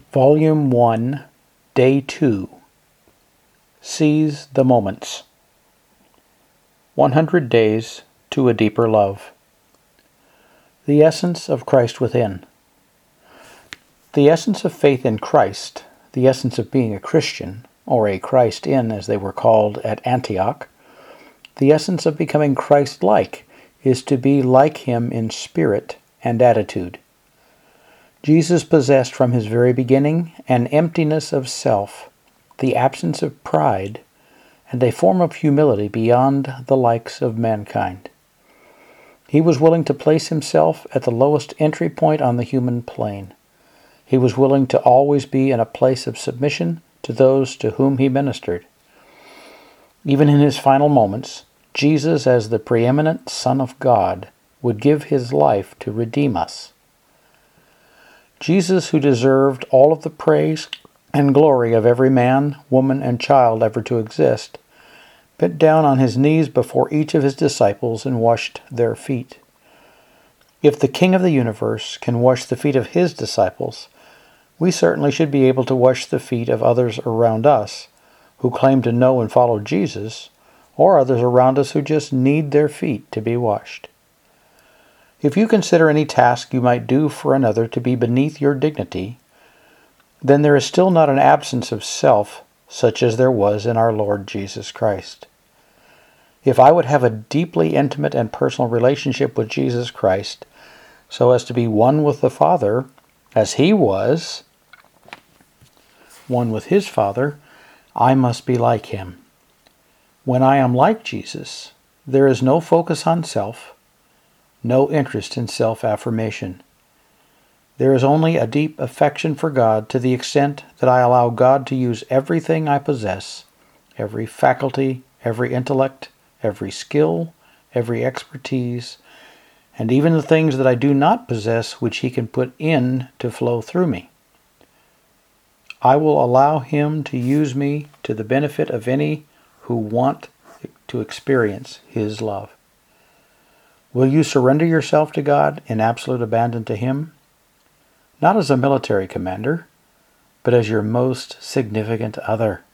Volume 1, Day 2. Seize the Moments. 100 Days to a Deeper Love. The Essence of Christ Within. The essence of faith in Christ, the essence of being a Christian, or a Christ-in as they were called at Antioch, the essence of becoming Christ-like is to be like Him in spirit and attitude. Jesus possessed from His very beginning an emptiness of self, the absence of pride, and a form of humility beyond the likes of mankind. He was willing to place Himself at the lowest entry point on the human plane. He was willing to always be in a place of submission to those to whom He ministered. Even in His final moments, Jesus, as the preeminent Son of God, would give His life to redeem us. Jesus, who deserved all of the praise and glory of every man, woman, and child ever to exist, bent down on His knees before each of His disciples and washed their feet. If the King of the universe can wash the feet of His disciples, we certainly should be able to wash the feet of others around us who claim to know and follow Jesus, or others around us who just need their feet to be washed. If you consider any task you might do for another to be beneath your dignity, then there is still not an absence of self such as there was in our Lord Jesus Christ. If I would have a deeply intimate and personal relationship with Jesus Christ, so as to be one with the Father, as He was one with His Father, I must be like Him. When I am like Jesus, there is no focus on self, no interest in self-affirmation. There is only a deep affection for God to the extent that I allow God to use everything I possess, every faculty, every intellect, every skill, every expertise, and even the things that I do not possess which He can put in to flow through me. I will allow Him to use me to the benefit of any who want to experience His love. Will you surrender yourself to God in absolute abandon to Him? Not as a military commander, but as your most significant other.